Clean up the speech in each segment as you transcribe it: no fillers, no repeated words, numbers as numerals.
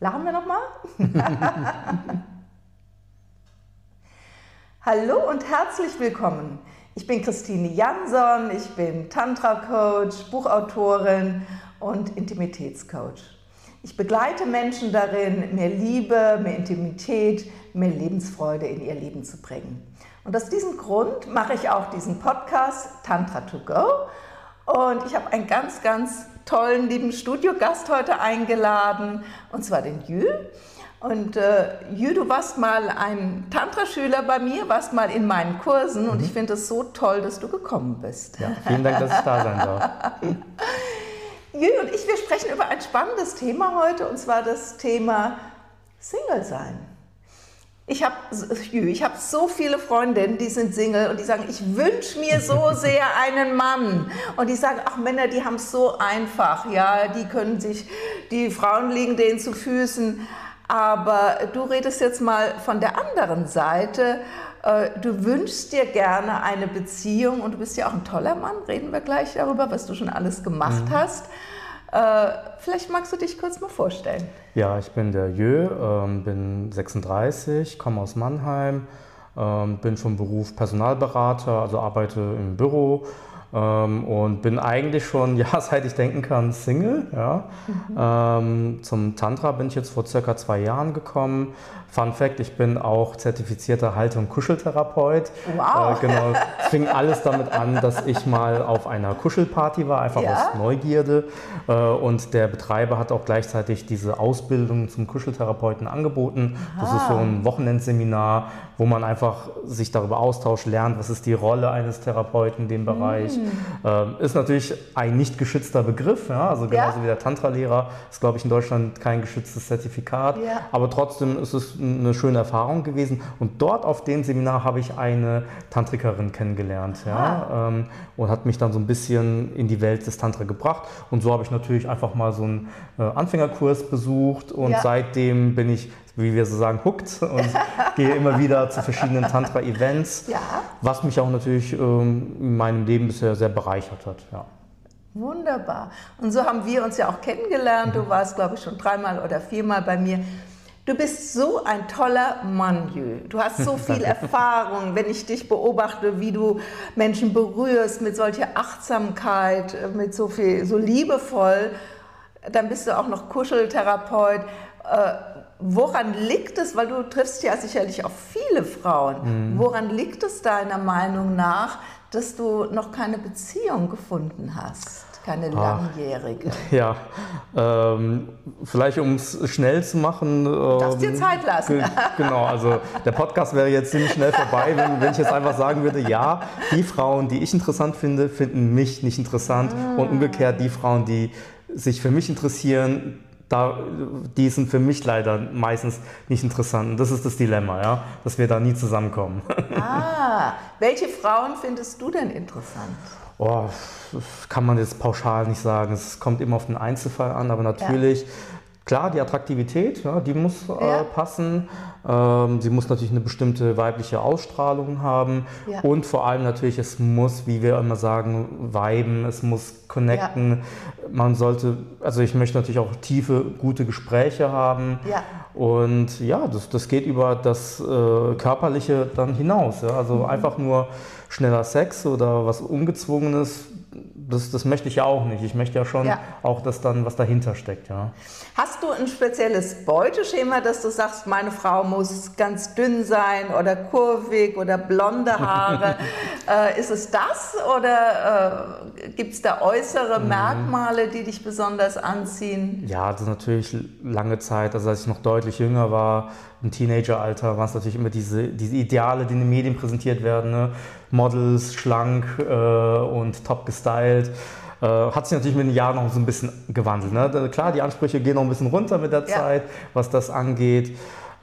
Lachen wir nochmal? Hallo und herzlich willkommen. Ich bin Christine Jansson, ich bin Tantra-Coach, Buchautorin und Intimitätscoach. Ich begleite Menschen darin, mehr Liebe, mehr Intimität, mehr Lebensfreude in ihr Leben zu bringen. Und aus diesem Grund mache ich auch diesen Podcast Tantra to Go. Und ich habe einen ganz, ganz tollen, lieben Studiogast heute eingeladen, und zwar den Jü. Und Jü, du warst mal ein Tantra-Schüler bei mir, warst mal in meinen Kursen und ich finde es so toll, dass du gekommen bist. Ja, vielen Dank, dass ich da sein darf. Jü und ich, wir sprechen über ein spannendes Thema heute, und zwar das Thema Single-Sein. Ich habe so viele Freundinnen, die sind Single und die sagen, ich wünsche mir so sehr einen Mann. Und die sagen, ach Männer, die haben es so einfach, ja, die Frauen liegen denen zu Füßen. Aber du redest jetzt mal von der anderen Seite. Du wünschst dir gerne eine Beziehung und du bist ja auch ein toller Mann. Reden wir gleich darüber, was du schon alles gemacht hast. Vielleicht magst du dich kurz mal vorstellen. Ja, ich bin der Jö, bin 36, komme aus Mannheim, bin vom Beruf Personalberater, also arbeite im Büro. Und bin eigentlich schon, ja, seit ich denken kann, Single. Ja. Zum Tantra bin ich jetzt vor circa 2 Jahren gekommen. Fun Fact, ich bin auch zertifizierter Halte- und Kuscheltherapeut. Wow! Genau, es fing alles damit an, dass ich mal auf einer Kuschelparty war, einfach aus Neugierde. Und der Betreiber hat auch gleichzeitig diese Ausbildung zum Kuscheltherapeuten angeboten. Das ist so ein Wochenendseminar, wo man einfach sich darüber austauscht, lernt, was ist die Rolle eines Therapeuten in dem Bereich. Ist natürlich ein nicht geschützter Begriff, ja? Also genauso wie der Tantra-Lehrer ist, glaube ich, in Deutschland kein geschütztes Zertifikat, aber trotzdem ist es eine schöne Erfahrung gewesen. Und dort auf dem Seminar habe ich eine Tantrikerin kennengelernt, und hat mich dann so ein bisschen in die Welt des Tantra gebracht. Und so habe ich natürlich einfach mal so einen Anfängerkurs besucht und seitdem bin ich, wie wir so sagen, hooked und gehe immer wieder zu verschiedenen Tantra-Events, was mich auch natürlich in meinem Leben bisher sehr bereichert hat. Ja. Wunderbar. Und so haben wir uns ja auch kennengelernt. Du warst, glaube ich, schon 3-mal oder 4-mal bei mir. Du bist so ein toller Mann, Jü. Du hast so viel Erfahrung, wenn ich dich beobachte, wie du Menschen berührst mit solcher Achtsamkeit, mit so viel, so liebevoll. Dann bist du auch noch Kuscheltherapeut. Woran liegt es, weil du triffst ja sicherlich auch viele Frauen, woran liegt es deiner Meinung nach, dass du noch keine Beziehung gefunden hast? Keine langjährige. Ja, vielleicht um es schnell zu machen. Du darfst dir Zeit lassen. Genau, also der Podcast wäre jetzt ziemlich schnell vorbei, wenn ich jetzt einfach sagen würde, ja, die Frauen, die ich interessant finde, finden mich nicht interessant. Und umgekehrt, die Frauen, die sich für mich interessieren, die sind für mich leider meistens nicht interessant. Und das ist das Dilemma, ja, dass wir da nie zusammenkommen. Welche Frauen findest du denn interessant? Oh, das kann man jetzt pauschal nicht sagen. Es kommt immer auf den Einzelfall an, aber natürlich, klar, die Attraktivität, die muss passen. Sie muss natürlich eine bestimmte weibliche Ausstrahlung haben und vor allem natürlich, es muss, wie wir immer sagen, viben, es muss connecten. Man sollte, also ich möchte natürlich auch tiefe, gute Gespräche haben und ja, das geht über das Körperliche dann hinaus. Ja? Also einfach nur schneller Sex oder was Ungezwungenes, das möchte ich ja auch nicht. Ich möchte ja schon auch, dass dann was dahinter steckt. Ja. Hast du ein spezielles Beuteschema, dass du sagst, meine Frau muss ganz dünn sein oder kurvig oder blonde Haare? Ist es das oder gibt es da äußere Merkmale, die dich besonders anziehen? Ja, das ist natürlich lange Zeit, also als ich noch deutlich jünger war, im Teenageralter, waren es natürlich immer diese Ideale, die in den Medien präsentiert werden, ne? Models, schlank und top gestylt. Hat sich natürlich mit den Jahren noch so ein bisschen gewandelt. Ne? Klar, die Ansprüche gehen noch ein bisschen runter mit der Zeit, was das angeht.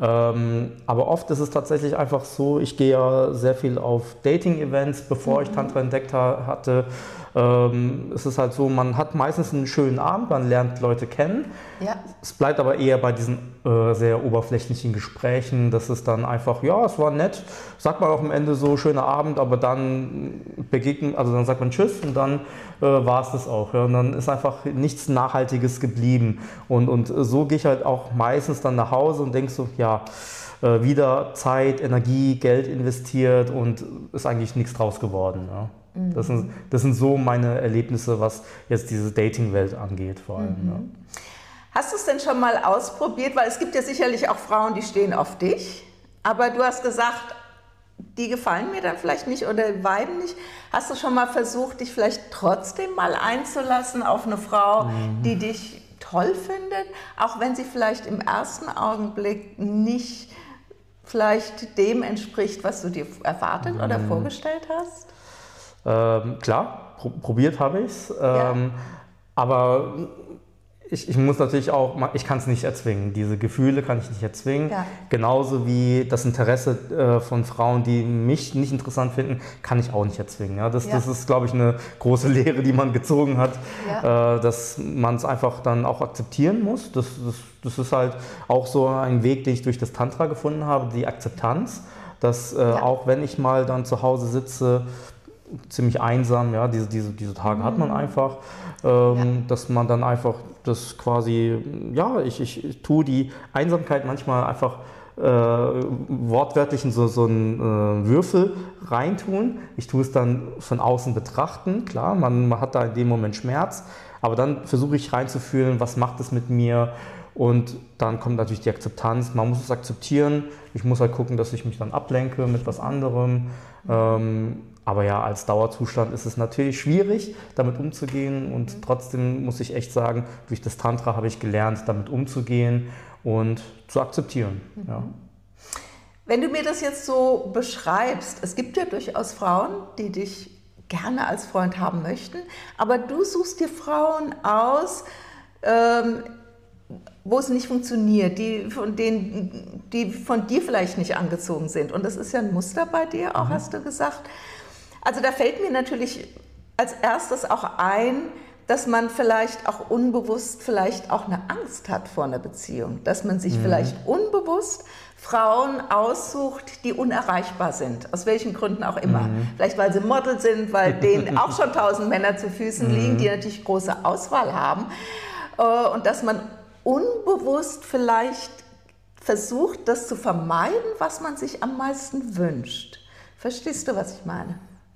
Aber oft ist es tatsächlich einfach so, ich gehe ja sehr viel auf Dating-Events, bevor ich Tantra entdeckt hatte. Es ist halt so, man hat meistens einen schönen Abend, man lernt Leute kennen. Ja. Es bleibt aber eher bei diesen sehr oberflächlichen Gesprächen. Das ist dann einfach, ja, es war nett. Sagt man auch am Ende so, schöner Abend, aber dann dann sagt man Tschüss und dann war es das auch. Ja. Und dann ist einfach nichts Nachhaltiges geblieben. Und so gehe ich halt auch meistens dann nach Hause und denke so, ja, wieder Zeit, Energie, Geld investiert und ist eigentlich nichts draus geworden. Ja. Das sind so meine Erlebnisse, was jetzt diese Dating-Welt angeht vor allem. Ja. Hast du es denn schon mal ausprobiert? Weil es gibt ja sicherlich auch Frauen, die stehen auf dich, aber du hast gesagt, die gefallen mir dann vielleicht nicht oder beiden nicht. Hast du schon mal versucht, dich vielleicht trotzdem mal einzulassen auf eine Frau, die dich toll findet, auch wenn sie vielleicht im ersten Augenblick nicht vielleicht dem entspricht, was du dir erwartet oder vorgestellt hast? Klar, probiert habe ich es, Ja. aber ich muss natürlich auch, ich kann es nicht erzwingen, diese Gefühle kann ich nicht erzwingen, Ja. genauso wie das Interesse von Frauen, die mich nicht interessant finden, kann ich auch nicht erzwingen. Ja? Das ist, glaube ich, eine große Lehre, die man gezogen hat, dass man es einfach dann auch akzeptieren muss. Das ist halt auch so ein Weg, den ich durch das Tantra gefunden habe, die Akzeptanz, dass auch wenn ich mal dann zu Hause sitze, ziemlich einsam, ja, diese Tage hat man einfach, dass man dann einfach das quasi, ja, ich tue die Einsamkeit manchmal einfach wortwörtlich in so einen Würfel reintun. Ich tue es dann von außen betrachten, klar, man hat da in dem Moment Schmerz, aber dann versuche ich reinzufühlen, was macht es mit mir, und dann kommt natürlich die Akzeptanz, man muss es akzeptieren, ich muss halt gucken, dass ich mich dann ablenke mit was anderem. Aber ja, als Dauerzustand ist es natürlich schwierig, damit umzugehen, und trotzdem muss ich echt sagen, durch das Tantra habe ich gelernt, damit umzugehen und zu akzeptieren. Ja. Wenn du mir das jetzt so beschreibst, es gibt ja durchaus Frauen, die dich gerne als Freund haben möchten, aber du suchst dir Frauen aus, wo es nicht funktioniert, die von dir vielleicht nicht angezogen sind. Und das ist ja ein Muster bei dir auch, hast du gesagt. Also da fällt mir natürlich als erstes auch ein, dass man vielleicht auch unbewusst vielleicht auch eine Angst hat vor einer Beziehung. Dass man sich vielleicht unbewusst Frauen aussucht, die unerreichbar sind, aus welchen Gründen auch immer. Vielleicht weil sie Model sind, weil denen auch schon 1000 Männer zu Füßen liegen, die natürlich große Auswahl haben. Und dass man unbewusst vielleicht versucht, das zu vermeiden, was man sich am meisten wünscht. Verstehst du, was ich meine?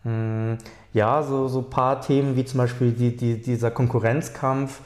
Ja, so ein paar Themen wie zum Beispiel dieser Konkurrenzkampf,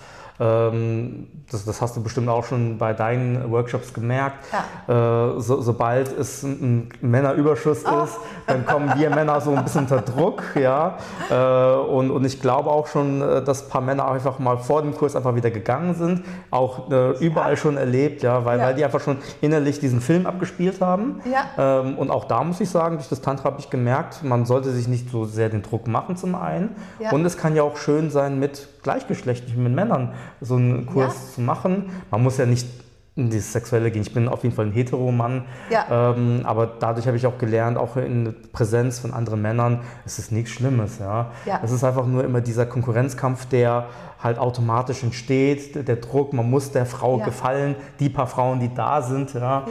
das hast du bestimmt auch schon bei deinen Workshops gemerkt. Ja. Sobald es ein Männerüberschuss ist, dann kommen wir Männer so ein bisschen unter Druck. Ja? Und ich glaube auch schon, dass ein paar Männer einfach mal vor dem Kurs einfach wieder gegangen sind, auch überall schon erlebt, ja? Weil die einfach schon innerlich diesen Film abgespielt haben. Ja. Und auch da muss ich sagen, durch das Tantra habe ich gemerkt, man sollte sich nicht so sehr den Druck machen zum einen. Ja. Und es kann ja auch schön sein, mit gleichgeschlechtlichen, mit Männern so einen Kurs zu machen. Man muss ja nicht in das Sexuelle gehen. Ich bin auf jeden Fall ein Heteromann, aber dadurch habe ich auch gelernt, auch in Präsenz von anderen Männern, es ist nichts Schlimmes. Ja? Es ist einfach nur immer dieser Konkurrenzkampf, der halt automatisch entsteht, der Druck, man muss der Frau gefallen, die paar Frauen, die da sind. Ja?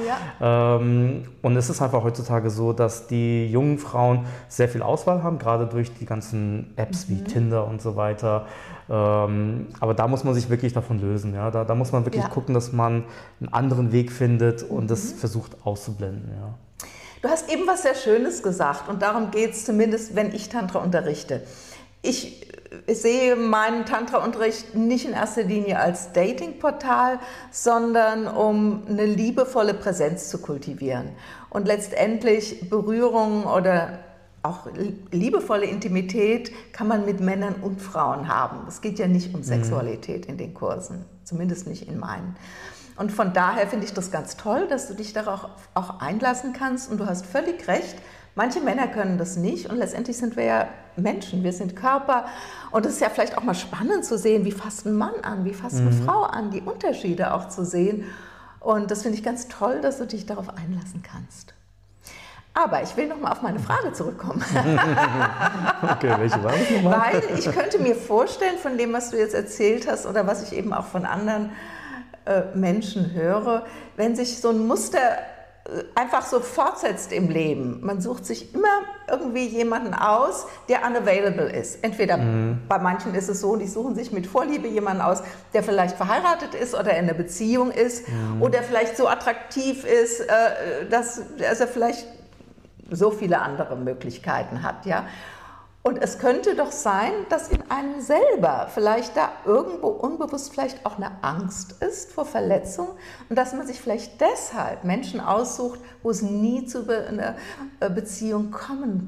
Und es ist einfach heutzutage so, dass die jungen Frauen sehr viel Auswahl haben, gerade durch die ganzen Apps wie Tinder und so weiter. Aber da muss man sich wirklich davon lösen. Ja? Da muss man wirklich gucken, dass man einen anderen Weg findet und das versucht auszublenden. Ja. Du hast eben was sehr Schönes gesagt, und darum geht es zumindest, wenn ich Tantra unterrichte. Ich sehe meinen Tantra-Unterricht nicht in erster Linie als Dating-Portal, sondern um eine liebevolle Präsenz zu kultivieren und letztendlich Berührung oder auch liebevolle Intimität kann man mit Männern und Frauen haben. Es geht ja nicht um Sexualität in den Kursen, zumindest nicht in meinen. Und von daher finde ich das ganz toll, dass du dich darauf auch einlassen kannst. Und du hast völlig recht, manche Männer können das nicht. Und letztendlich sind wir ja Menschen, wir sind Körper. Und es ist ja vielleicht auch mal spannend zu sehen, wie fasst ein Mann an, wie fasst eine Frau an, die Unterschiede auch zu sehen. Und das finde ich ganz toll, dass du dich darauf einlassen kannst. Aber ich will noch mal auf meine Frage zurückkommen. Okay, welche war das nochmal? Weil ich könnte mir vorstellen, von dem, was du jetzt erzählt hast oder was ich eben auch von anderen Menschen höre, wenn sich so ein Muster einfach so fortsetzt im Leben. Man sucht sich immer irgendwie jemanden aus, der unavailable ist. Entweder bei manchen ist es so, die suchen sich mit Vorliebe jemanden aus, der vielleicht verheiratet ist oder in einer Beziehung ist oder vielleicht so attraktiv ist, dass er vielleicht so viele andere Möglichkeiten hat. Ja? Und es könnte doch sein, dass in einem selber vielleicht da irgendwo unbewusst vielleicht auch eine Angst ist vor Verletzung und dass man sich vielleicht deshalb Menschen aussucht, wo es nie zu einer Beziehung kommen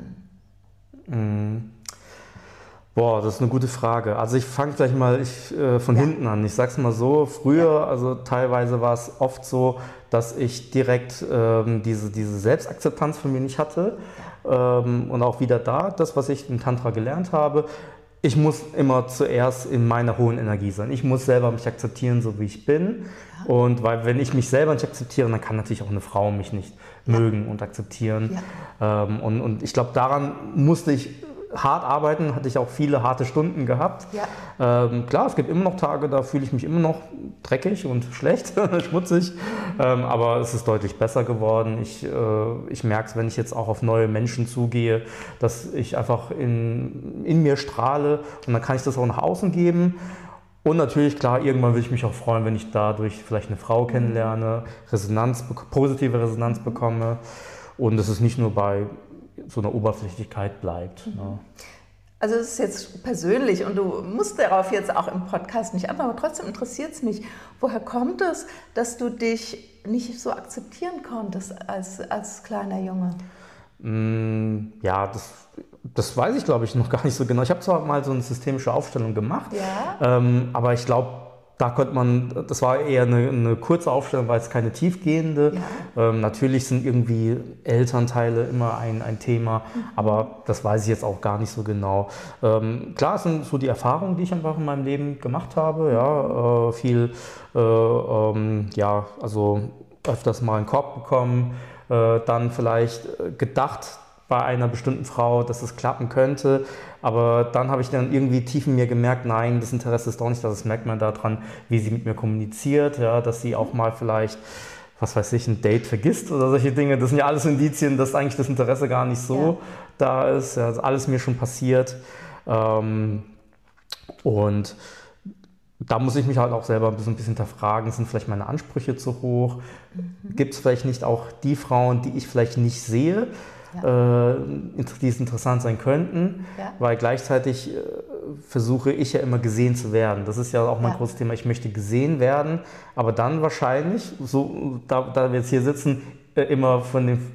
kann. Boah, das ist eine gute Frage. Also ich fange gleich mal von hinten an. Ich sag's mal so, früher, also teilweise war es oft so, dass ich direkt diese Selbstakzeptanz von mir nicht hatte. Und auch wieder das, was ich im Tantra gelernt habe, ich muss immer zuerst in meiner hohen Energie sein. Ich muss selber mich akzeptieren, so wie ich bin. Ja. Und weil wenn ich mich selber nicht akzeptiere, dann kann natürlich auch eine Frau mich nicht mögen und akzeptieren. Ja. Und ich glaube, daran musste ich hart arbeiten, hatte ich auch viele harte Stunden gehabt. Ja. Klar, es gibt immer noch Tage, da fühle ich mich immer noch dreckig und schlecht, schmutzig, aber es ist deutlich besser geworden. Ich merke es, wenn ich jetzt auch auf neue Menschen zugehe, dass ich einfach in mir strahle und dann kann ich das auch nach außen geben. Und natürlich, klar, irgendwann würde ich mich auch freuen, wenn ich dadurch vielleicht eine Frau kennenlerne, positive Resonanz bekomme und es ist nicht nur bei so einer Oberflächlichkeit bleibt. Ja. Also es ist jetzt persönlich und du musst darauf jetzt auch im Podcast nicht antworten, aber trotzdem interessiert es mich. Woher kommt es, dass du dich nicht so akzeptieren konntest als kleiner Junge? Ja, das weiß ich, glaube ich, noch gar nicht so genau. Ich habe zwar mal so eine systemische Aufstellung gemacht, ja. Aber ich glaube, das war eher eine kurze Aufstellung, weil es keine tiefgehende. Ja. Natürlich sind irgendwie Elternteile immer ein Thema, aber das weiß ich jetzt auch gar nicht so genau. Klar, es sind so die Erfahrungen, die ich einfach in meinem Leben gemacht habe. Ja, viel, also öfters mal einen Korb bekommen, dann vielleicht gedacht, bei einer bestimmten Frau, dass es klappen könnte, aber dann habe ich dann irgendwie tief in mir gemerkt, nein, das Interesse ist doch nicht, das merkt man daran, wie sie mit mir kommuniziert, ja, dass sie auch mal vielleicht, was weiß ich, ein Date vergisst oder solche Dinge, das sind ja alles Indizien, dass eigentlich das Interesse gar nicht so da ist, ja, das ist alles mir schon passiert und da muss ich mich halt auch selber ein bisschen hinterfragen, sind vielleicht meine Ansprüche zu hoch, gibt es vielleicht nicht auch die Frauen, die ich vielleicht nicht sehe, die es interessant sein könnten, weil gleichzeitig versuche ich ja immer gesehen zu werden. Das ist ja auch mein großes Thema, ich möchte gesehen werden, aber dann wahrscheinlich, so da wir jetzt hier sitzen, immer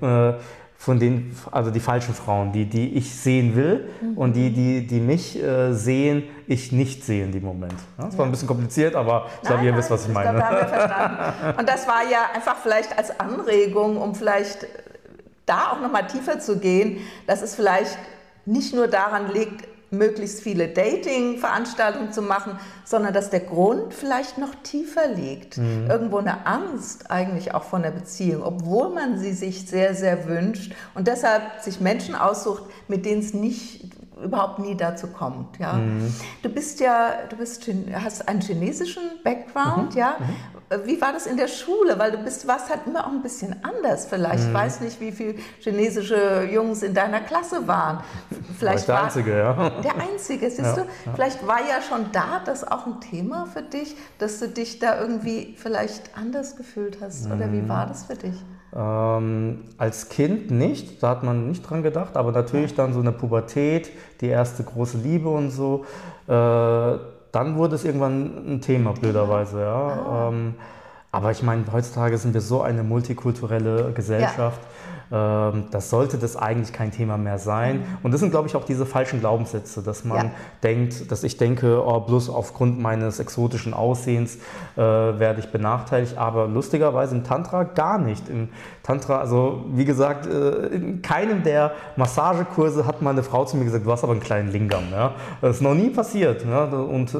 also die falschen Frauen, die ich sehen will und die mich sehen, ich nicht sehe in dem Moment. Ja, das war ein bisschen kompliziert, aber ich glaube, ihr wisst, was ich meine. Ich glaube, da haben wir verstanden. Und das war ja einfach vielleicht als Anregung, um vielleicht da auch nochmal tiefer zu gehen, dass es vielleicht nicht nur daran liegt, möglichst viele Dating-Veranstaltungen zu machen, sondern dass der Grund vielleicht noch tiefer liegt. Irgendwo eine Angst eigentlich auch von der Beziehung, obwohl man sie sich sehr, sehr wünscht und deshalb sich Menschen aussucht, mit denen es überhaupt nie dazu kommt. Ja? Du hast einen chinesischen Background, ja? Wie war das in der Schule? Weil warst halt immer auch ein bisschen anders vielleicht. Ich weiß nicht, wie viele chinesische Jungs in deiner klasse waren. Vielleicht war ich der Einzige, ja. Der Einzige, siehst du? Ja. Vielleicht war ja schon da das auch ein Thema für dich, dass du dich da irgendwie vielleicht anders gefühlt hast. Oder wie war das für dich? Als Kind nicht, da hat man nicht dran gedacht, aber natürlich dann so eine Pubertät, die erste große Liebe und so, dann wurde es irgendwann ein Thema, blöderweise. Ja. Aber ich meine, heutzutage sind wir so eine multikulturelle Gesellschaft, das sollte das eigentlich kein Thema mehr sein. Und das sind, glaube ich, auch diese falschen Glaubenssätze, dass man denkt, dass ich denke, bloß aufgrund meines exotischen Aussehens werde ich benachteiligt. Aber lustigerweise im Tantra gar nicht. Im Tantra, also wie gesagt, in keinem der Massagekurse hat mal eine Frau zu mir gesagt, du hast aber einen kleinen Lingam. Ja? Das ist noch nie passiert. Ja? Und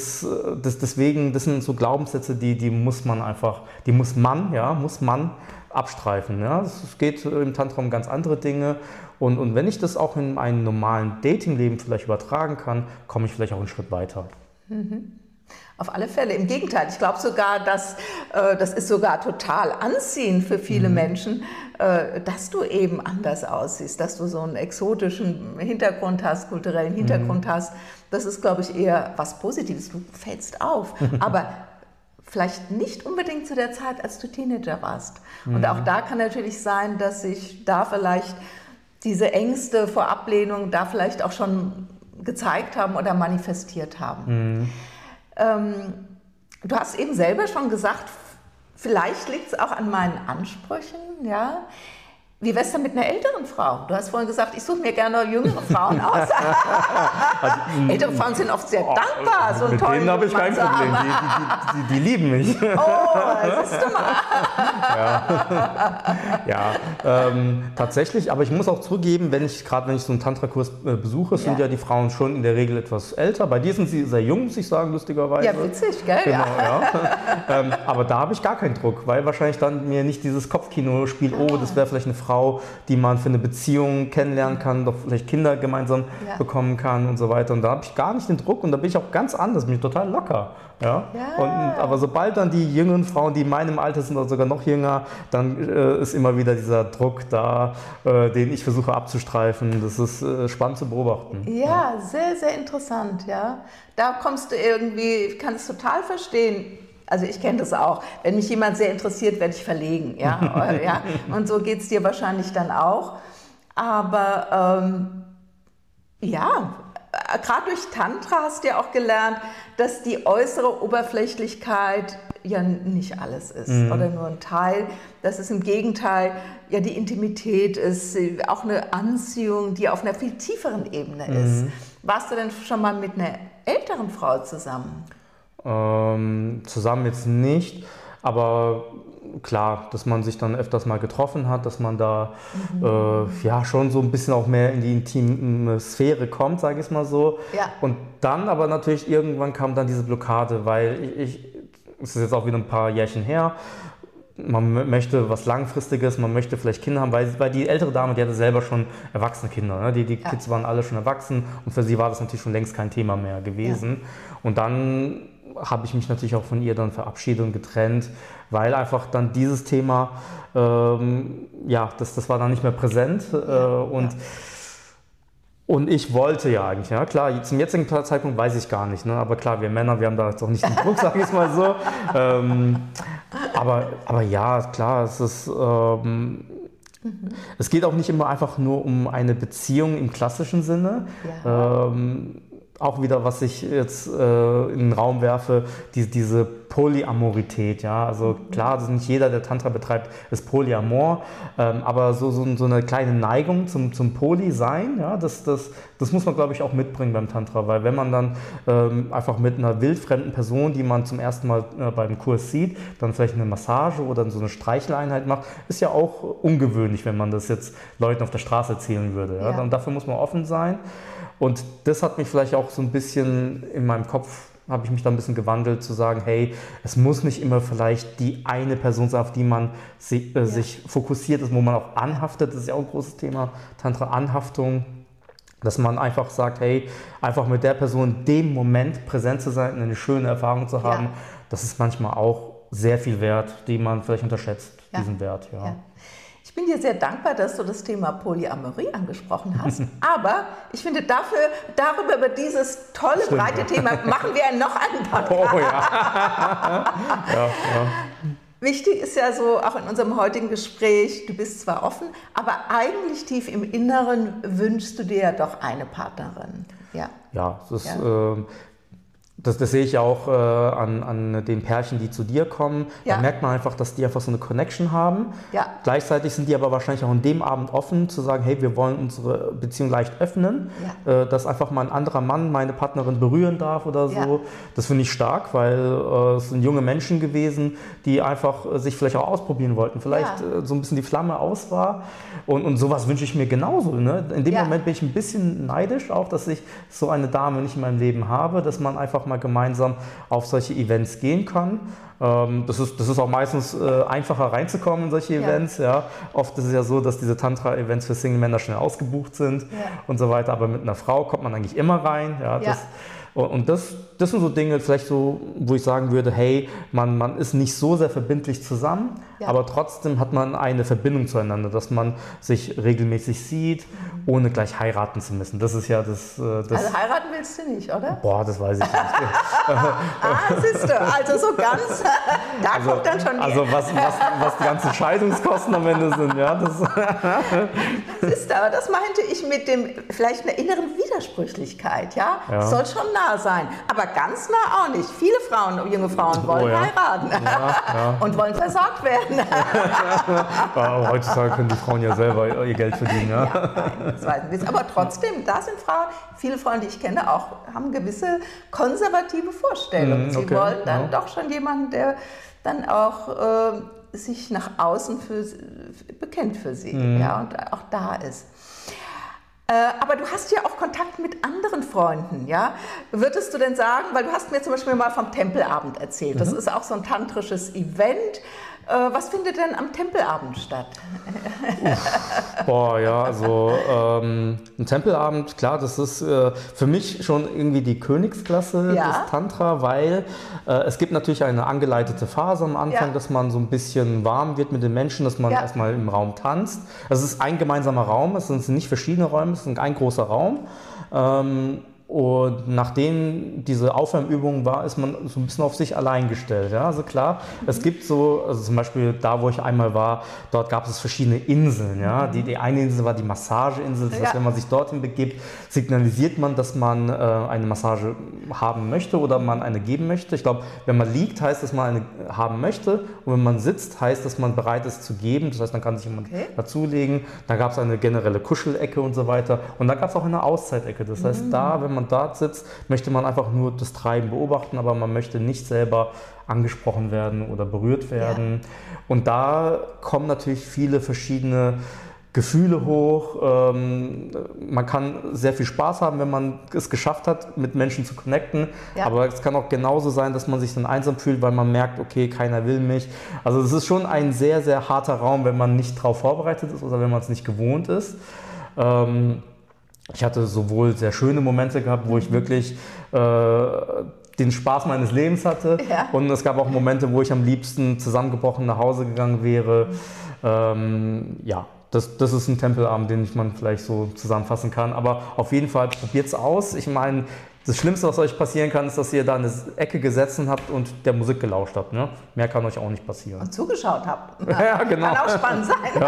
deswegen, das sind so Glaubenssätze, die muss man abstreifen. Ja? Es geht im Tantra um ganz andere Dinge. Und wenn ich das auch in einem normalen Datingleben vielleicht übertragen kann, komme ich vielleicht auch einen Schritt weiter. Auf alle Fälle. Im Gegenteil, ich glaube sogar, dass das ist sogar total anziehend für viele Menschen, dass du eben anders aussiehst, dass du so einen exotischen Hintergrund hast, kulturellen Hintergrund hast. Das ist, glaube ich, eher was Positives. Du fällst auf, aber vielleicht nicht unbedingt zu der Zeit, als du Teenager warst. Und auch da kann natürlich sein, dass sich da vielleicht diese Ängste vor Ablehnung da vielleicht auch schon gezeigt haben oder manifestiert haben. Du hast eben selber schon gesagt, vielleicht liegt es auch an meinen Ansprüchen, ja. Wie wär's denn mit einer älteren Frau? Du hast vorhin gesagt, ich suche mir gerne jüngere Frauen aus. Ältere Frauen sind oft sehr dankbar, so einen mit tollen denen habe ich kein Problem, die lieben mich. Oh, siehst du mal. Tatsächlich, aber ich muss auch zugeben, wenn ich so einen Tantra-Kurs besuche, sind ja die Frauen schon in der Regel etwas älter. Bei dir sind sie sehr jung, muss ich sagen, lustigerweise. Ja, witzig, gell? Genau, aber da habe ich gar keinen Druck, weil wahrscheinlich dann mir nicht dieses Kopfkino spielt, oh, das wäre vielleicht eine Frau, die man für eine Beziehung kennenlernen kann, doch vielleicht Kinder gemeinsam bekommen kann und so weiter. Und da habe ich gar nicht den Druck und da bin ich auch ganz anders, bin ich total locker. Ja? Aber sobald dann die jüngeren Frauen, die in meinem Alter sind oder sogar noch jünger, dann ist immer wieder dieser Druck da, den ich versuche abzustreifen. Das ist spannend zu beobachten. Ja, sehr, sehr interessant. Ja. Da kommst du irgendwie, ich kann es total verstehen. Also ich kenne das auch. Wenn mich jemand sehr interessiert, werde ich verlegen. Ja? Und so geht es dir wahrscheinlich dann auch. Aber gerade durch Tantra hast du ja auch gelernt, dass die äußere Oberflächlichkeit ja nicht alles ist oder nur ein Teil. Dass es im Gegenteil ja die Intimität ist, auch eine Anziehung, die auf einer viel tieferen Ebene ist. Warst du denn schon mal mit einer älteren Frau zusammen? Zusammen jetzt nicht, aber klar, dass man sich dann öfters mal getroffen hat, dass man da schon so ein bisschen auch mehr in die intime Sphäre kommt, sage ich es mal so. Ja. Und dann aber natürlich irgendwann kam dann diese Blockade, weil es ist jetzt auch wieder ein paar Jährchen her, man möchte was Langfristiges, man möchte vielleicht Kinder haben, weil die ältere Dame, die hatte selber schon erwachsene Kinder. Ne? Die Kids waren alle schon erwachsen und für sie war das natürlich schon längst kein Thema mehr gewesen. Ja. Und dann habe ich mich natürlich auch von ihr dann verabschiedet und getrennt, weil einfach dann dieses Thema, das war dann nicht mehr präsent und ich wollte ja eigentlich, ja klar, zum jetzigen Zeitpunkt weiß ich gar nicht, ne? Aber klar, wir Männer, wir haben da jetzt auch nicht den Druck, sage ich es mal so. Aber ja, klar, es ist... Es geht auch nicht immer einfach nur um eine Beziehung im klassischen Sinne. Ja. Auch wieder, was ich jetzt in den Raum werfe, diese Polyamorität. Ja? Also klar, nicht jeder, der Tantra betreibt, ist polyamor, aber so eine kleine Neigung zum Poly-Sein, ja? das muss man, glaube ich, auch mitbringen beim Tantra, weil wenn man dann einfach mit einer wildfremden Person, die man zum ersten Mal beim Kurs sieht, dann vielleicht eine Massage oder so eine Streicheleinheit macht, ist ja auch ungewöhnlich, wenn man das jetzt Leuten auf der Straße erzählen würde. Ja? Und dafür muss man offen sein. Und das hat mich vielleicht auch so ein bisschen in meinem Kopf, habe ich mich da ein bisschen gewandelt, zu sagen, hey, es muss nicht immer vielleicht die eine Person sein, auf die man sich fokussiert ist, wo man auch anhaftet. Das ist ja auch ein großes Thema, Tantra, Anhaftung. Dass man einfach sagt, hey, einfach mit der Person in dem Moment präsent zu sein, eine schöne Erfahrung zu haben, das ist manchmal auch sehr viel wert, die man vielleicht unterschätzt, diesen Wert. Ja. Ich bin dir sehr dankbar, dass du das Thema Polyamorie angesprochen hast. Aber ich finde, darüber über dieses tolle, breite Thema machen wir noch einen Podcast. Oh ja. Wichtig ist ja so, auch in unserem heutigen Gespräch, du bist zwar offen, aber eigentlich tief im Inneren wünschst du dir ja doch eine Partnerin. Ja, das sehe ich ja auch an den Pärchen, die zu dir kommen. Da merkt man einfach, dass die einfach so eine Connection haben. Ja. Gleichzeitig sind die aber wahrscheinlich auch an dem Abend offen, zu sagen, hey, wir wollen unsere Beziehung leicht öffnen. Ja. Dass einfach mal ein anderer Mann meine Partnerin berühren darf oder so. Ja. Das finde ich stark, weil es sind junge Menschen gewesen, die einfach sich vielleicht auch ausprobieren wollten. Vielleicht so ein bisschen die Flamme aus war. Und sowas wünsche ich mir genauso. Ne? In dem Moment bin ich ein bisschen neidisch auch, dass ich so eine Dame nicht in meinem Leben habe, dass man einfach mal mal gemeinsam auf solche Events gehen kann. Das ist auch meistens einfacher reinzukommen in solche Events. Ja. Oft ist es ja so, dass diese Tantra-Events für Single-Männer schnell ausgebucht sind und so weiter. Aber mit einer Frau kommt man eigentlich immer rein. Ja. Und das sind so Dinge, vielleicht so, wo ich sagen würde, hey, man ist nicht so sehr verbindlich zusammen, aber trotzdem hat man eine Verbindung zueinander, dass man sich regelmäßig sieht, ohne gleich heiraten zu müssen. Das ist ja das... Also heiraten willst du nicht, oder? Boah, das weiß ich nicht. Siehst du, also so ganz, kommt dann schon die... Also was die ganzen Scheidungskosten am Ende sind, ja. Siehst du, aber das meinte ich mit dem, vielleicht einer inneren Widersprüchlichkeit, ja. Soll schon nah sein, aber ganz nah auch nicht. Viele Frauen, junge Frauen wollen heiraten und wollen versorgt werden. Aber heutzutage können die Frauen ja selber ihr Geld verdienen. Ja? Das weiß ich nicht. Aber trotzdem, da sind Frauen, viele Frauen, die ich kenne, auch haben gewisse konservative Vorstellungen. Sie wollen dann doch schon jemanden, der dann auch sich nach außen bekennt für sie und auch da ist. Aber du hast ja auch Kontakt mit anderen Freunden, ja? Würdest du denn sagen, weil du hast mir zum Beispiel mal vom Tempelabend erzählt, das ist auch so ein tantrisches Event. Was findet denn am Tempelabend statt? Also ein Tempelabend, klar, das ist für mich schon irgendwie die Königsklasse des Tantra, weil es gibt natürlich eine angeleitete Phase am Anfang, dass man so ein bisschen warm wird mit den Menschen, dass man erstmal im Raum tanzt. Es ist ein gemeinsamer Raum, es sind nicht verschiedene Räume, es ist ein großer Raum. Und nachdem diese Aufwärmübung war, ist man so ein bisschen auf sich allein gestellt. Ja? Also klar, es gibt so, also zum Beispiel da, wo ich einmal war, dort gab es verschiedene Inseln. Ja? Die eine Insel war die Massageinsel. Das heißt, wenn man sich dorthin begibt, signalisiert man, dass man eine Massage haben möchte oder man eine geben möchte. Ich glaube, wenn man liegt, heißt, dass man eine haben möchte. Und wenn man sitzt, heißt, dass man bereit ist zu geben. Das heißt, dann kann sich jemand dazulegen. Dann gab es eine generelle Kuschelecke und so weiter. Und dann gab es auch eine Auszeitecke. Das heißt, wenn man dort sitzt, möchte man einfach nur das Treiben beobachten, aber man möchte nicht selber angesprochen werden oder berührt werden. Und da kommen natürlich viele verschiedene Gefühle hoch. Man kann sehr viel Spaß haben, wenn man es geschafft hat, mit Menschen zu connecten. Aber es kann auch genauso sein, dass man sich dann einsam fühlt, weil man merkt, okay, keiner will mich. Also es ist schon ein sehr, sehr harter Raum, wenn man nicht darauf vorbereitet ist oder wenn man es nicht gewohnt ist. Ich hatte sowohl sehr schöne Momente gehabt, wo ich wirklich den Spaß meines Lebens hatte. Und es gab auch Momente, wo ich am liebsten zusammengebrochen nach Hause gegangen wäre. Das ist ein Tempelabend, den man vielleicht so zusammenfassen kann. Aber auf jeden Fall probiert es aus. Ich meine, das Schlimmste, was euch passieren kann, ist, dass ihr da eine Ecke gesessen habt und der Musik gelauscht habt. Ne? Mehr kann euch auch nicht passieren. Und zugeschaut habt. Ja, genau. Kann auch spannend sein. Wir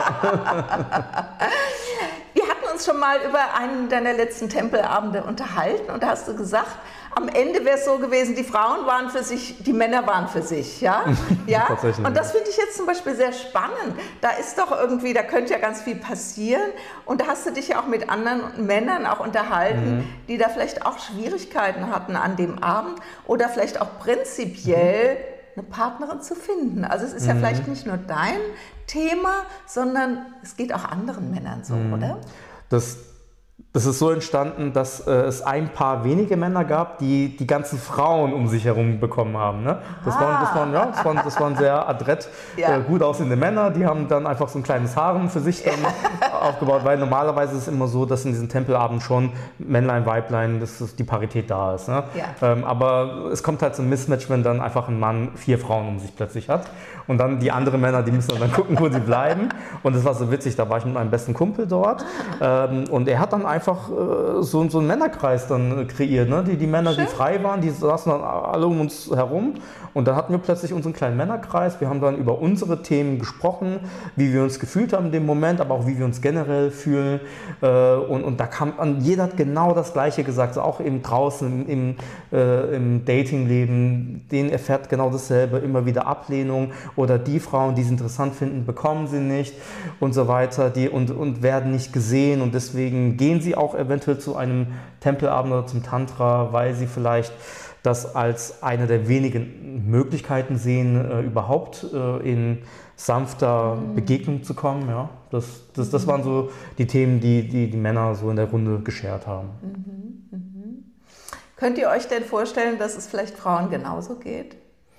hatten uns schon mal über einen deiner letzten Tempelabende unterhalten und da hast du gesagt, am Ende wäre es so gewesen, die Frauen waren für sich, die Männer waren für sich, ja? Und das finde ich jetzt zum Beispiel sehr spannend. Da ist doch irgendwie, da könnte ja ganz viel passieren und da hast du dich ja auch mit anderen Männern auch unterhalten, die da vielleicht auch Schwierigkeiten hatten an dem Abend oder vielleicht auch prinzipiell eine Partnerin zu finden. Also es ist ja vielleicht nicht nur dein Thema, sondern es geht auch anderen Männern so, oder? Das ist so entstanden, dass es ein paar wenige Männer gab, die die ganzen Frauen um sich herum bekommen haben. Ne? Das waren sehr adrett, gut aussehende Männer, die haben dann einfach so ein kleines Harem für sich dann aufgebaut, weil normalerweise ist es immer so, dass in diesen Tempelabend schon Männlein, Weiblein, dass die Parität da ist. Ne? Aber es kommt halt so ein Mismatch, wenn dann einfach ein Mann 4 Frauen um sich plötzlich hat und dann die anderen Männer, die müssen dann gucken, wo sie bleiben. Und das war so witzig, da war ich mit meinem besten Kumpel dort und er hat dann einfach so einen Männerkreis dann kreiert. Ne? Die Männer, die frei waren, die saßen dann alle um uns herum und dann hatten wir plötzlich unseren kleinen Männerkreis. Wir haben dann über unsere Themen gesprochen, wie wir uns gefühlt haben in dem Moment, aber auch wie wir uns generell fühlen. Und da jeder hat genau das Gleiche gesagt, so auch eben draußen im Datingleben, denen erfährt genau dasselbe, immer wieder Ablehnung oder die Frauen, die es interessant finden, bekommen sie nicht und so weiter und werden nicht gesehen und deswegen gehen sie auch eventuell zu einem Tempelabend oder zum Tantra, weil sie vielleicht das als eine der wenigen Möglichkeiten sehen, überhaupt in sanfter Begegnung zu kommen. Ja? Das waren so die Themen, die Männer so in der Runde geschert haben. Könnt ihr euch denn vorstellen, dass es vielleicht Frauen genauso geht?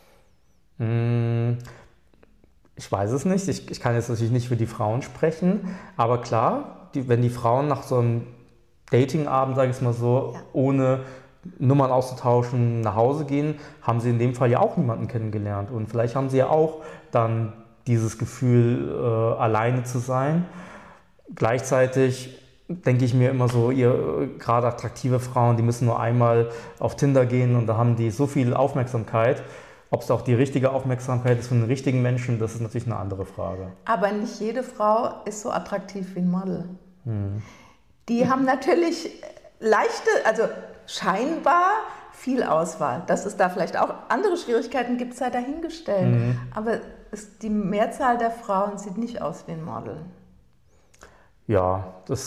Ich weiß es nicht. Ich kann jetzt natürlich nicht für die Frauen sprechen. Aber klar, wenn die Frauen nach so einem Datingabend, sage ich es mal so, ohne Nummern auszutauschen, nach Hause gehen, haben sie in dem Fall ja auch niemanden kennengelernt. Und vielleicht haben sie ja auch dann dieses Gefühl, alleine zu sein. Gleichzeitig denke ich mir immer so, gerade attraktive Frauen, die müssen nur einmal auf Tinder gehen und da haben die so viel Aufmerksamkeit. Ob es auch die richtige Aufmerksamkeit ist von den richtigen Menschen, das ist natürlich eine andere Frage. Aber nicht jede Frau ist so attraktiv wie ein Model. Die haben natürlich also scheinbar viel Auswahl. Dass es da vielleicht auch andere Schwierigkeiten gibt, sei dahingestellt. Aber die Mehrzahl der Frauen sieht nicht aus wie ein Model. Ja,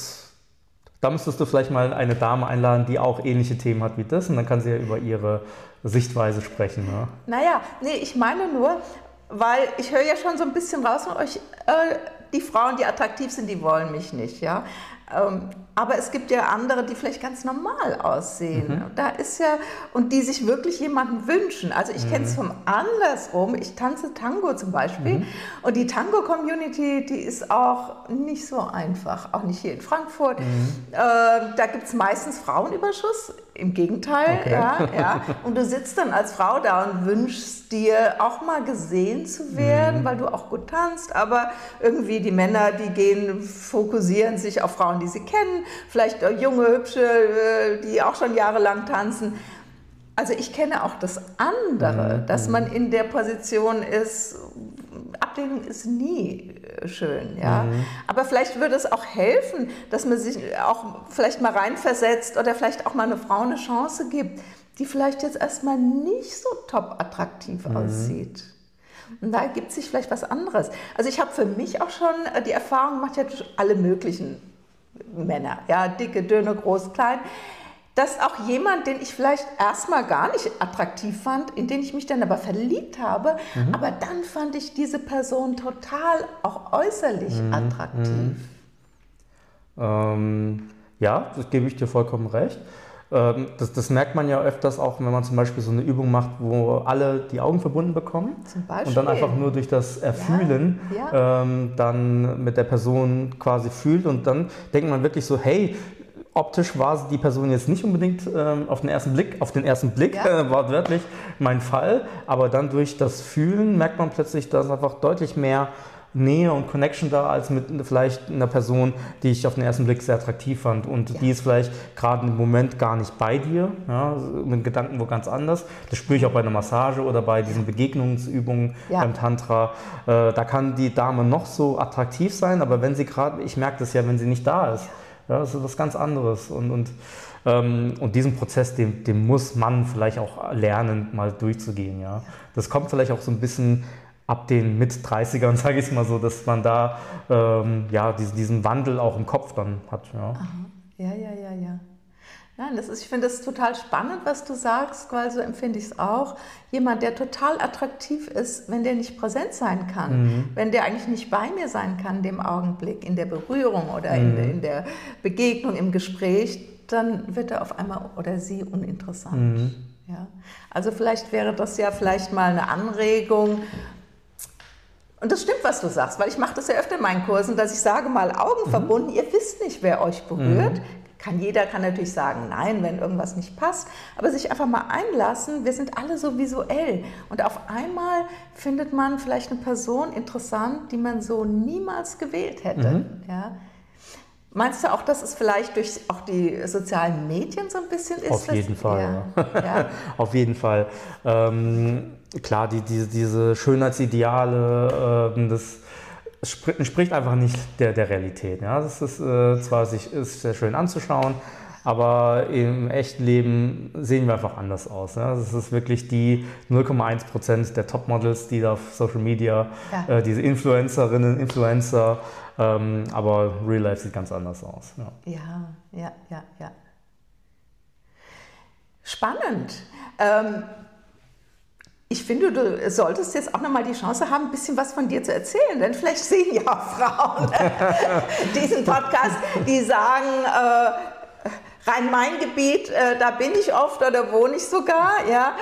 da müsstest du vielleicht mal eine Dame einladen, die auch ähnliche Themen hat wie das, und dann kann sie ja über ihre Sichtweise sprechen. Ne? Naja, nee, ich meine nur, weil ich höre ja schon so ein bisschen raus von euch, die Frauen, die attraktiv sind, die wollen mich nicht, ja. Aber es gibt ja andere, die vielleicht ganz normal aussehen. Da ist ja, und die sich wirklich jemanden wünschen. Also ich kenne es vom andersrum. Ich tanze Tango zum Beispiel. Und die Tango-Community, die ist auch nicht so einfach. Auch nicht hier in Frankfurt. Da gibt es meistens Frauenüberschuss. Im Gegenteil. Okay. Ja. Und du sitzt dann als Frau da und wünschst dir auch mal gesehen zu werden, weil du auch gut tanzt. Aber irgendwie die Männer, die fokussieren sich auf Frauen, die sie kennen. Vielleicht junge, hübsche, die auch schon jahrelang tanzen. Also ich kenne auch das andere, dass man in der Position ist, Ablehnung ist nie schön, ja. Aber vielleicht würde es auch helfen, dass man sich auch vielleicht mal reinversetzt oder vielleicht auch mal eine Frau eine Chance gibt, die vielleicht jetzt erstmal nicht so top attraktiv aussieht. Und da gibt sich vielleicht was anderes. Also ich habe für mich auch schon die Erfahrung gemacht, ja, alle möglichen Männer, ja, dicke, dünne, groß, klein, dass auch jemand, den ich vielleicht erstmal gar nicht attraktiv fand, in den ich mich dann aber verliebt habe, aber dann fand ich diese Person total auch äußerlich attraktiv. Ja, das gebe ich dir vollkommen recht. Das merkt man ja öfters auch, wenn man zum Beispiel so eine Übung macht, wo alle die Augen verbunden bekommen Zum Beispiel. Und dann einfach nur durch das Erfühlen dann mit der Person quasi fühlt, und dann denkt man wirklich so, hey, optisch war die Person jetzt nicht unbedingt auf den ersten Blick wortwörtlich mein Fall, aber dann durch das Fühlen merkt man plötzlich, dass einfach deutlich mehr Nähe und Connection da als mit vielleicht einer Person, die ich auf den ersten Blick sehr attraktiv fand, und die ist vielleicht gerade im Moment gar nicht bei dir, ja, mit Gedanken wo ganz anders. Das spüre ich auch bei einer Massage oder bei diesen Begegnungsübungen beim Tantra. Da kann die Dame noch so attraktiv sein, aber wenn sie gerade, ich merke das ja, wenn sie nicht da ist, das ist was ganz anderes. Und diesen Prozess, den muss man vielleicht auch lernen, mal durchzugehen. Ja. Das kommt vielleicht auch so ein bisschen ab den Mit-30ern, sage ich es mal so, dass man da diesen Wandel auch im Kopf dann hat. Ja. Ja. Nein, ich finde das total spannend, was du sagst, weil so empfinde ich es auch. Jemand, der total attraktiv ist, wenn der nicht präsent sein kann, wenn der eigentlich nicht bei mir sein kann in dem Augenblick, in der Berührung oder in der Begegnung, im Gespräch, dann wird er auf einmal oder sie uninteressant. Ja? Also vielleicht wäre das ja vielleicht mal eine Anregung. Und das stimmt, was du sagst, weil ich mache das ja öfter in meinen Kursen, dass ich sage mal Augen verbunden, ihr wisst nicht, wer euch berührt. Jeder kann natürlich sagen, nein, wenn irgendwas nicht passt, aber sich einfach mal einlassen, wir sind alle so visuell. Und auf einmal findet man vielleicht eine Person interessant, die man so niemals gewählt hätte. Ja? Meinst du auch, dass es vielleicht durch auch die sozialen Medien so ein bisschen ist? Auf jeden Fall. Ja. Auf jeden Fall. Klar, diese Schönheitsideale, das entspricht einfach nicht der Realität. Ja? Das ist ist sehr schön anzuschauen, aber im echten Leben sehen wir einfach anders aus. Ja? Das ist wirklich die 0,1% der Topmodels, die da auf Social Media, diese Influencerinnen, Influencer, aber Real Life sieht ganz anders aus. Ja. Spannend. Ich finde, du solltest jetzt auch nochmal die Chance haben, ein bisschen was von dir zu erzählen, denn vielleicht sehen ja auch Frauen diesen Podcast, die sagen, Rhein-Main-Gebiet, da bin ich oft oder wohne ich sogar, ja.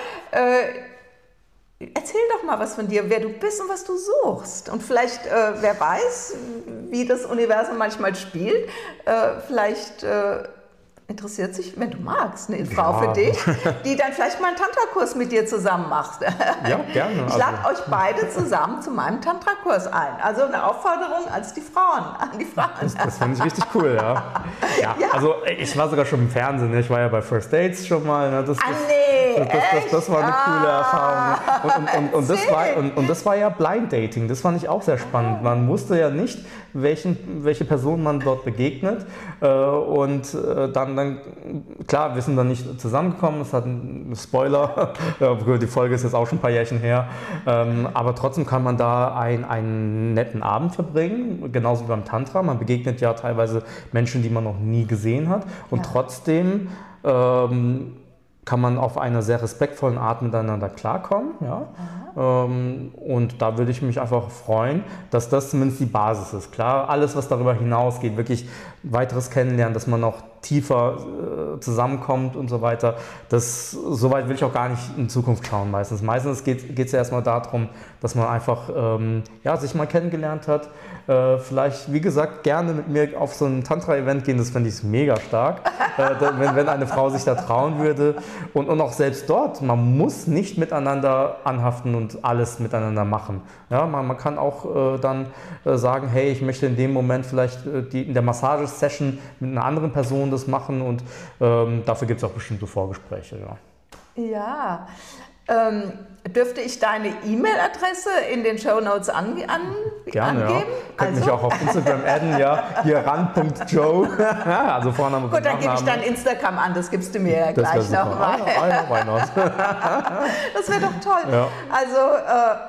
Erzähl doch mal was von dir, wer du bist und was du suchst. Und vielleicht, wer weiß, wie das Universum manchmal spielt, vielleicht interessiert sich, wenn du magst, eine Frau für dich, die dann vielleicht mal einen Tantra-Kurs mit dir zusammen macht. Ja, gerne. Ich lade euch beide zusammen zu meinem Tantra-Kurs ein. Also eine Aufforderung an die Frauen. Das fand ich richtig cool, ja. Also ich war sogar schon im Fernsehen, ich war ja bei First Dates schon mal. Ne? Das war eine coole Erfahrung. Und das war ja Blind Dating, das fand ich auch sehr spannend. Man wusste ja nicht, welche Person man dort begegnet. Dann, klar, wir sind dann nicht zusammengekommen, es hat einen Spoiler, die Folge ist jetzt auch schon ein paar Jährchen her, aber trotzdem kann man da einen netten Abend verbringen, genauso wie beim Tantra. Man begegnet ja teilweise Menschen, die man noch nie gesehen hat und trotzdem kann man auf einer sehr respektvollen Art miteinander klarkommen. Ja? Und da würde ich mich einfach freuen, dass das zumindest die Basis ist. Klar, alles, was darüber hinausgeht, wirklich weiteres Kennenlernen, dass man noch tiefer zusammenkommt und so weiter, so weit will ich auch gar nicht in Zukunft schauen meistens. Meistens geht es ja erstmal darum, dass man einfach sich mal kennengelernt hat. Vielleicht, wie gesagt, gerne mit mir auf so ein Tantra-Event gehen, das fände ich mega stark, wenn eine Frau sich da trauen würde. Und auch selbst dort, man muss nicht miteinander anhaften und alles miteinander machen. Ja, man kann auch dann sagen, hey, ich möchte in dem Moment vielleicht in der Massagesession mit einer anderen Person das machen und dafür gibt es auch bestimmte Vorgespräche. Ja. Dürfte ich deine E-Mail-Adresse in den Shownotes angeben? Gerne, ja. Könnt mich auch auf Instagram adden, ja. Hier ran.joe. Also Vorname und Gut, dann gebe ich dein Instagram an, das gibst du mir ja gleich nochmal. Why not? Das wäre doch toll. Ja. Also,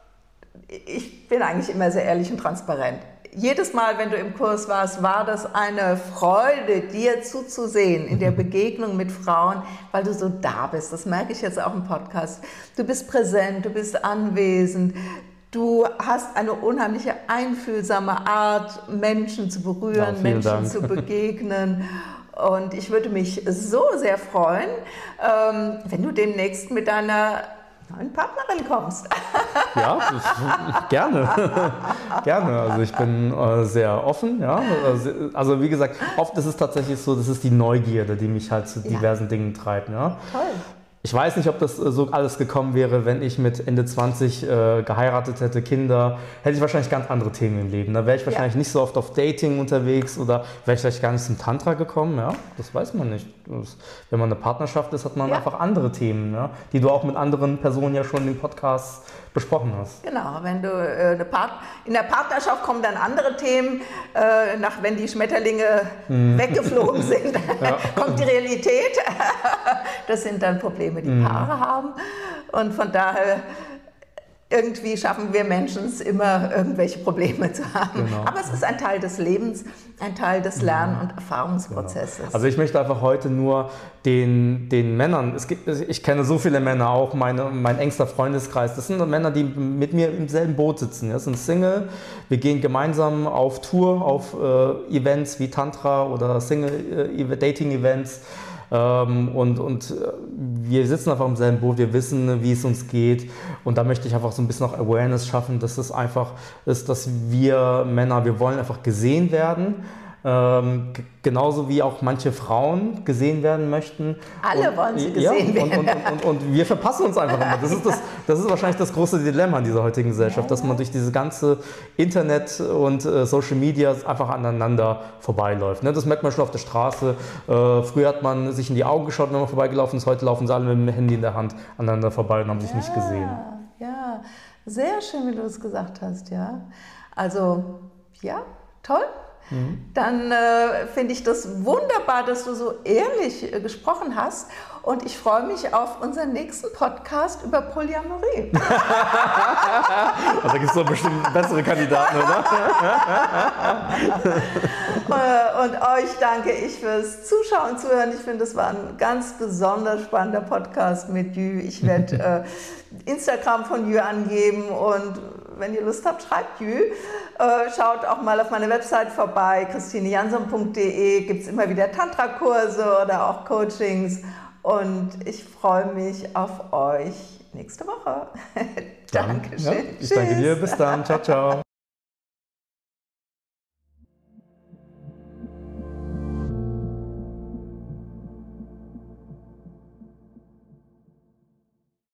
ich bin eigentlich immer sehr ehrlich und transparent. Jedes Mal, wenn du im Kurs warst, war das eine Freude, dir zuzusehen in der Begegnung mit Frauen, weil du so da bist. Das merke ich jetzt auch im Podcast. Du bist präsent, du bist anwesend, du hast eine unheimliche einfühlsame Art, Menschen zu berühren, Menschen zu begegnen. Und ich würde mich so sehr freuen, wenn du demnächst mit deiner neuen Partnerin kommst. Ja, gerne. Gerne. Also ich bin sehr offen. Ja. Also wie gesagt, oft ist es tatsächlich so, das ist die Neugierde, die mich halt zu diversen Dingen treibt. Ja. Toll. Ich weiß nicht, ob das so alles gekommen wäre, wenn ich mit Ende 20 geheiratet hätte, Kinder, hätte ich wahrscheinlich ganz andere Themen im Leben. Da wäre ich wahrscheinlich nicht so oft auf Dating unterwegs oder wäre ich vielleicht gar nicht zum Tantra gekommen. Ja? Das weiß man nicht. Wenn man eine Partnerschaft ist, hat man einfach andere Themen, ja? Die du auch mit anderen Personen ja schon im Podcast besprochen hast. Genau, wenn du in der Partnerschaft kommen dann andere Themen, wenn die Schmetterlinge weggeflogen sind, kommt die Realität. Das sind dann Probleme, die Paare haben. Und von daher irgendwie schaffen wir Menschen es immer, irgendwelche Probleme zu haben. Genau. Aber es ist ein Teil des Lebens, ein Teil des Lern- und Erfahrungsprozesses. Genau. Also ich möchte einfach heute nur den Männern, ich kenne so viele Männer, auch mein engster Freundeskreis, das sind Männer, die mit mir im selben Boot sitzen. Das sind Single, wir gehen gemeinsam auf Tour, auf Events wie Tantra oder Single-Dating-Events. Und wir sitzen einfach im selben Boot, wir wissen, wie es uns geht und da möchte ich einfach so ein bisschen auch Awareness schaffen, dass es einfach ist, dass wir Männer, wir wollen einfach gesehen werden, genauso wie auch manche Frauen gesehen werden möchten. Alle wollen sie gesehen werden. Und wir verpassen uns einfach immer. Das ist wahrscheinlich das große Dilemma in dieser heutigen Gesellschaft, dass man durch diese ganze Internet und Social Media einfach aneinander vorbeiläuft. Das merkt man schon auf der Straße. Früher hat man sich in die Augen geschaut, wenn man vorbeigelaufen ist. Heute laufen sie alle mit dem Handy in der Hand aneinander vorbei und haben sich nicht gesehen. Ja, sehr schön, wie du es gesagt hast. Ja, also, ja, toll. Dann finde ich das wunderbar, dass du so ehrlich gesprochen hast und ich freue mich auf unseren nächsten Podcast über Polyamorie. Also da gibt es doch bestimmt bessere Kandidaten, oder? Und euch danke ich fürs Zuschauen und Zuhören. Ich finde, das war ein ganz besonders spannender Podcast mit Jü. Ich werde Instagram von Jü angeben und wenn ihr Lust habt, schreibt Jü. Schaut auch mal auf meiner Website vorbei, christinejansson.de, gibt es immer wieder Tantra-Kurse oder auch Coachings. Und ich freue mich auf euch nächste Woche. Dankeschön. Ja, ich danke dir. Bis dann. Ciao, ciao.